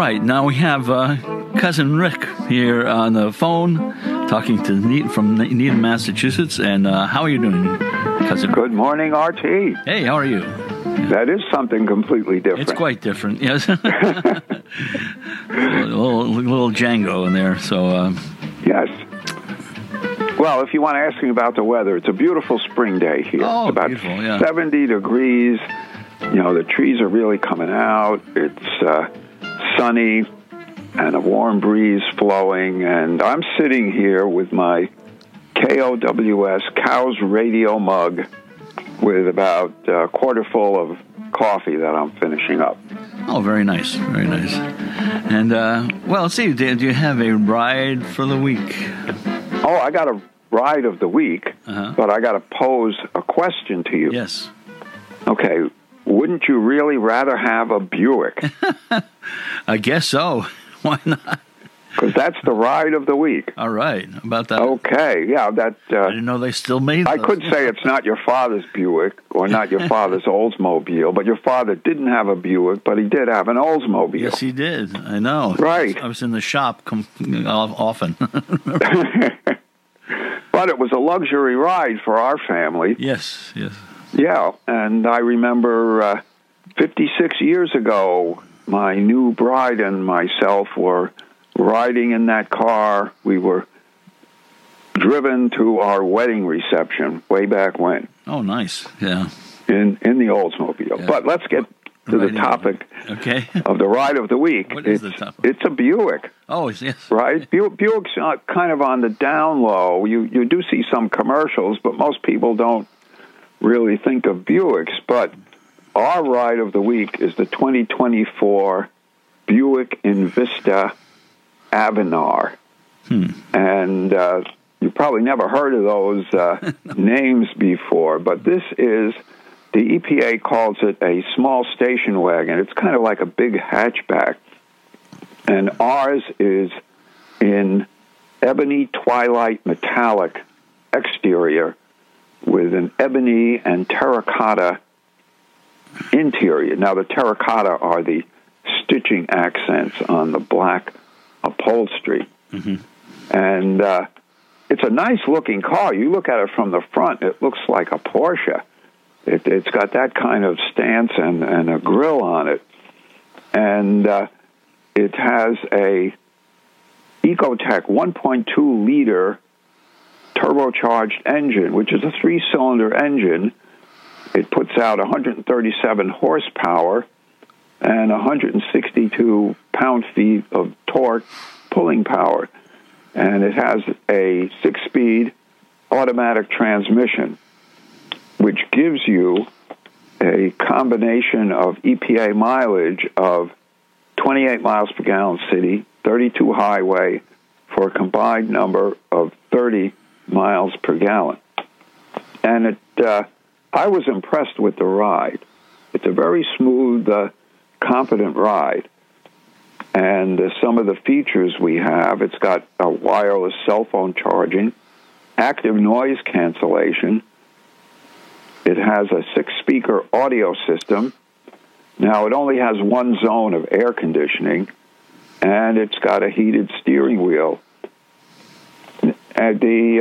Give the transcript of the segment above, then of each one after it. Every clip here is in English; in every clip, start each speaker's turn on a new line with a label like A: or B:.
A: right, now we have Cousin Rick here on the phone talking to Needham, Massachusetts. And how are you doing, Cousin?
B: Good morning, RT.
A: Hey, how are you?
B: That is something completely different.
A: It's quite different, yes. a little Django in there, so...
B: Yes. Well, if you want to ask me about the weather, it's a beautiful spring day here.
A: Oh,
B: it's about
A: beautiful, yeah.
B: 70 degrees. You know, the trees are really coming out. It's sunny and a warm breeze flowing. And I'm sitting here with my KOWS Cows Radio mug with about a quarter full of coffee that I'm finishing up.
A: Oh, very nice, very nice. And, well, let's see, do you have a ride for the week?
B: Oh, I got a ride of the week, but I got to pose a question to you.
A: Yes.
B: Okay, wouldn't you really rather have a Buick?
A: I guess so. Why not?
B: Because that's the ride of the week.
A: All right, about that.
B: Okay, yeah, that...
A: I didn't know they still made those.
B: I could say it's not your father's Buick or not your father's Oldsmobile, but your father didn't have a Buick, but he did have an Oldsmobile.
A: Yes, he did. I know.
B: Right.
A: I was in the shop often.
B: But it was a luxury ride for our family.
A: Yes, yes.
B: Yeah, and I remember 56 years ago, my new bride and myself were riding in that car. We were driven to our wedding reception way back when.
A: Oh, nice. Yeah.
B: In the Oldsmobile. Yeah. But let's get to the topic of the ride of the week.
A: What is the topic?
B: It's a Buick.
A: Oh, yes.
B: Right? Buick's kind of on the down low. You do see some commercials, but most people don't really think of Buicks. But our ride of the week is the 2024 Buick Envista Avenir. And you probably never heard of those names before, but this is, the EPA calls it a small station wagon. It's kind of like a big hatchback. And ours is in ebony twilight metallic exterior with an ebony and terracotta interior. Now, the terracotta are the stitching accents on the black upholstery. And it's a nice-looking car. You look at it from the front, it looks like a Porsche. It's got that kind of stance and a grille on it. And it has a Ecotec 1.2-liter turbocharged engine, which is a 3-cylinder engine. It puts out 137 horsepower and 162 pound-feet of torque pulling power. And it has a 6-speed automatic transmission, which gives you a combination of EPA mileage of 28 miles per gallon city, 32 highway, for a combined number of 30 miles per gallon. And I was impressed with the ride. It's a very smooth, confident ride. And some of the features we have, it's got a wireless cell phone charging, active noise cancellation. It has a 6-speaker audio system. Now, it only has one zone of air conditioning, and it's got a heated steering wheel. And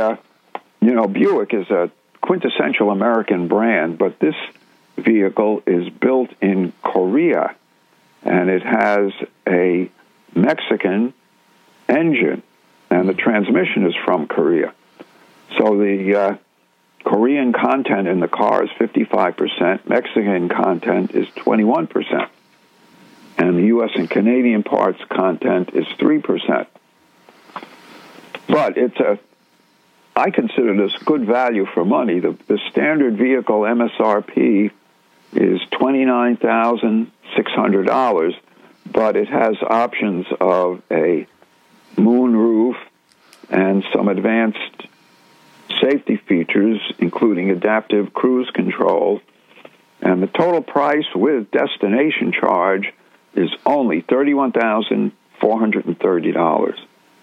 B: Buick is a quintessential American brand, but this vehicle is built in Korea, and it has a Mexican engine, and the transmission is from Korea. So the Korean content in the car is 55%, Mexican content is 21%, and the U.S. and Canadian parts content is 3%. But I consider this good value for money. The standard vehicle MSRP is $29,600, but it has options of a moonroof and some advanced safety features, including adaptive cruise control. And the total price with destination charge is only $31,430.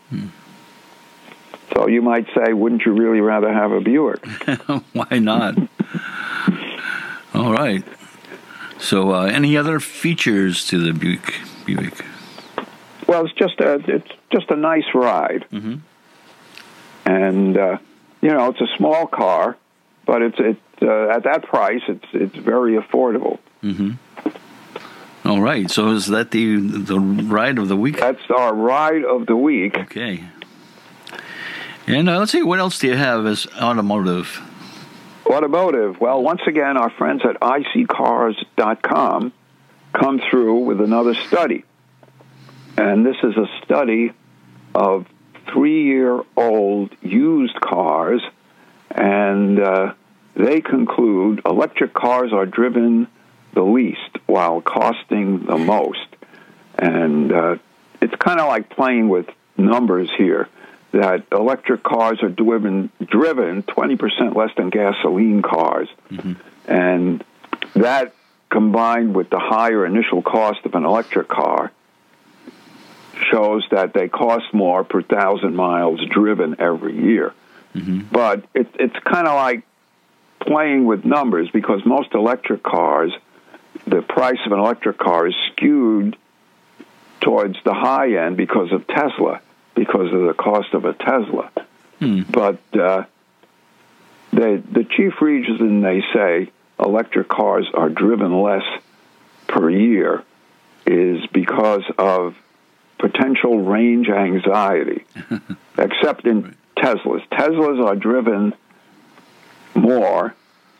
B: So you might say, wouldn't you really rather have a Buick?
A: Why not? All right. So any other features to the Buick?
B: Well, it's just a nice ride,
A: Mm-hmm.
B: and it's a small car, but it's at that price, it's very affordable.
A: Mm-hmm. All right. So is that the ride of the week?
B: That's our ride of the week.
A: Okay. And let's see, what else do you have as automotive?
B: Automotive. Well, once again, our friends at iSeeCars.com come through with another study. And this is a study of 3-year-old used cars, and they conclude electric cars are driven the least while costing the most. And it's kind of like playing with numbers here, that electric cars are driven 20% less than gasoline cars.
A: Mm-hmm.
B: And that, combined with the higher initial cost of an electric car, shows that they cost more per 1,000 miles driven every year.
A: Mm-hmm.
B: But it's kind of like playing with numbers, because most electric cars, the price of an electric car is skewed towards the high end because of Tesla, because of the cost of a Tesla. But the chief reason they say electric cars are driven less per year is because of potential range anxiety, except in Teslas. Teslas are driven more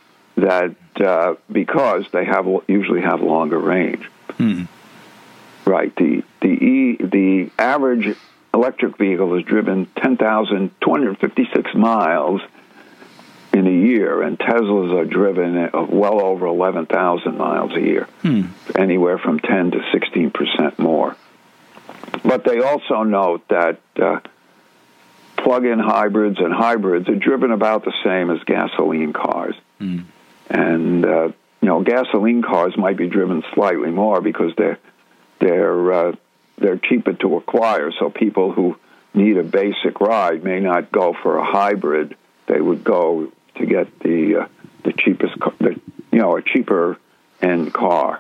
B: because they usually have longer range. Right. The average electric vehicle is driven 10,256 miles in a year, and Teslas are driven well over 11,000 miles a year, anywhere from 10 to 16% more. But they also note that plug-in hybrids and hybrids are driven about the same as gasoline cars. And gasoline cars might be driven slightly more because they're cheaper to acquire. So people who need a basic ride may not go for a hybrid. They would go to get the cheapest, a cheaper end car.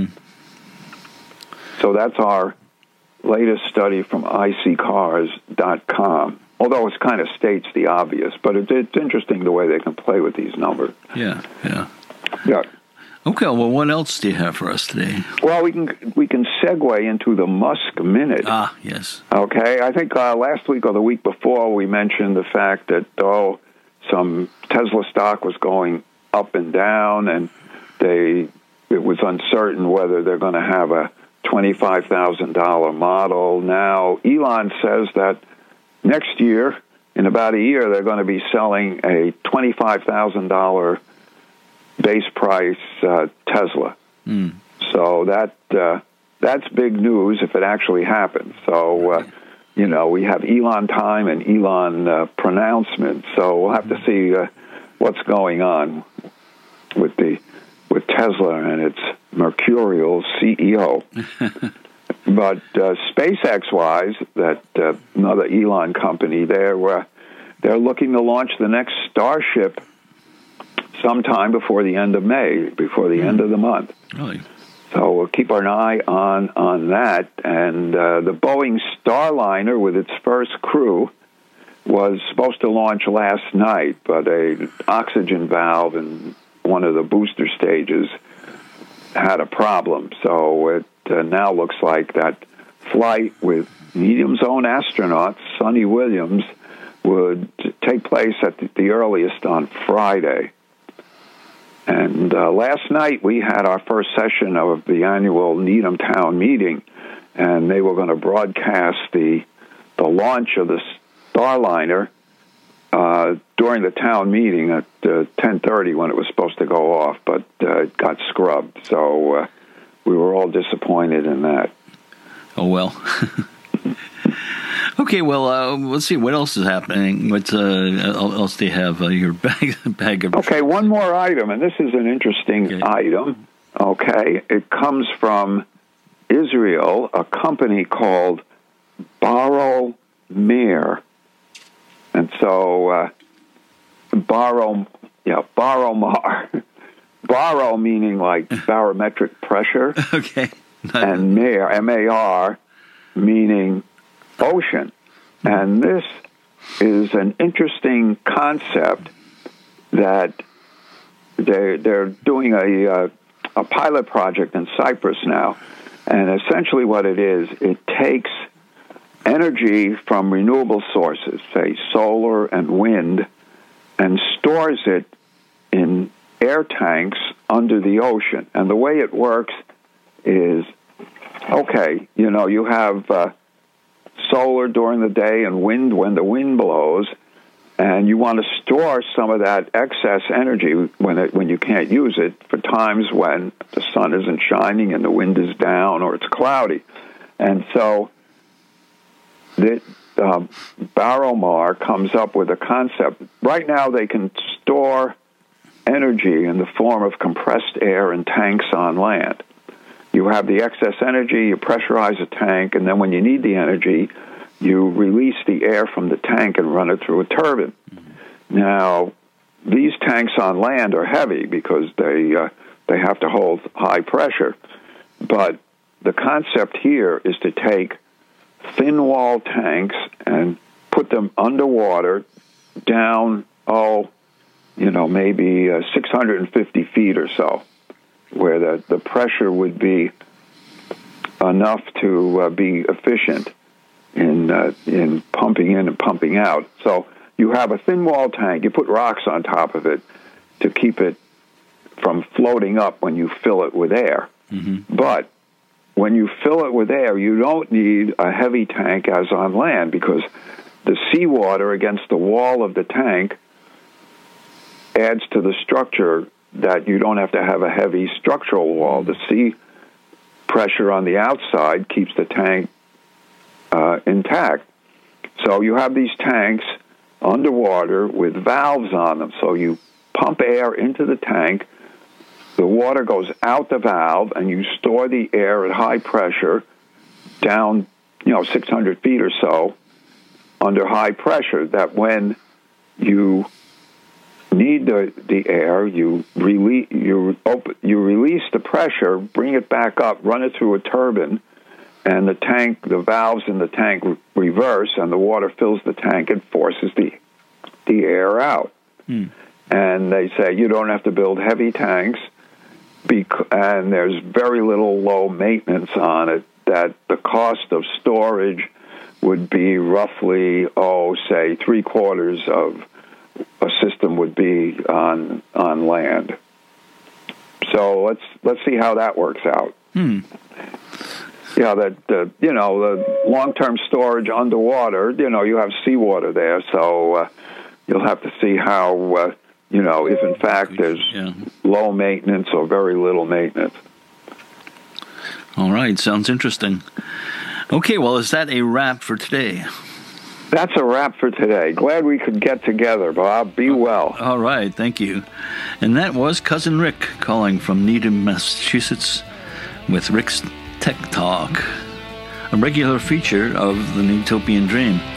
B: So that's our latest study from iSeeCars.com. Although it kind of states the obvious, but it's interesting the way they can play with these numbers.
A: Yeah.
B: Yeah.
A: Okay, well, what else do you have for us today?
B: Well, we can segue into the Musk Minute.
A: Ah, yes.
B: Okay, I think last week or the week before we mentioned the fact that some Tesla stock was going up and down, and it was uncertain whether they're going to have a $25,000 model. Now, Elon says that next year, in about a year, they're going to be selling a $25,000 base price Tesla. So that's big news if it actually happens. So, we have Elon time and Elon pronouncements. So we'll have to see what's going on with Tesla and its mercurial CEO. But SpaceX-wise, that another Elon company, they're looking to launch the next Starship sometime before the end of May, before the end of the month.
A: Really?
B: So we'll keep an eye on that. And the Boeing Starliner, with its first crew, was supposed to launch last night, but an oxygen valve in one of the booster stages had a problem. So it now looks like that flight with Needham's own astronaut, Sonny Williams, would take place at the earliest on Friday. And last night we had our first session of the annual Needham Town meeting, and they were going to broadcast the launch of the Starliner during the town meeting at 10:30 when it was supposed to go off, but it got scrubbed. So we were all disappointed in that.
A: Oh, well. Okay, well, let's see. What else is happening? What else do you have? Your bag of...
B: Okay, one more item, and this is an interesting item. Okay, it comes from Israel, a company called Baro Mer. And so, Baromar. Baro meaning like barometric pressure.
A: Okay.
B: And Mer, M-A-R, meaning ocean. And this is an interesting concept that they're doing a pilot project in Cyprus now. And essentially what it is, it takes energy from renewable sources, say solar and wind, and stores it in air tanks under the ocean. And the way it works is, okay, you have solar during the day and wind when the wind blows, and you want to store some of that excess energy when you can't use it for times when the sun isn't shining and the wind is down or it's cloudy. And so Baromar comes up with a concept. Right now they can store energy in the form of compressed air in tanks on land. You have the excess energy, you pressurize a tank, and then when you need the energy, you release the air from the tank and run it through a turbine. Mm-hmm. Now, these tanks on land are heavy because they have to hold high pressure. But the concept here is to take thin-wall tanks and put them underwater down, maybe 650 feet or so, where the pressure would be enough to be efficient in pumping in and pumping out. So you have a thin wall tank. You put rocks on top of it to keep it from floating up when you fill it with air. Mm-hmm. But when you fill it with air, you don't need a heavy tank as on land because the seawater against the wall of the tank adds to the structure that you don't have to have a heavy structural wall. The sea pressure on the outside keeps the tank intact. So you have these tanks underwater with valves on them. So you pump air into the tank, the water goes out the valve, and you store the air at high pressure down, 600 feet or so under high pressure, that when you need the air, you release the pressure, bring it back up, run it through a turbine, and the valves in the tank reverse, and the water fills the tank and forces the air out. Mm. And they say you don't have to build heavy tanks, and there's very little low maintenance on it, that the cost of storage would be roughly, say, 3/4 of a system would be on land. So let's see how that works out. Hmm. Yeah, the long-term storage underwater, you have seawater there, so you'll have to see how, if in fact there's low maintenance or very little maintenance.
A: All right, sounds interesting. Okay, well, is that a wrap for today?
B: That's a wrap for today. Glad we could get together, Bob. Be well.
A: All right, thank you. And that was Cousin Rick calling from Needham, Massachusetts with Rick's Tech Talk, a regular feature of the Utopian Dream.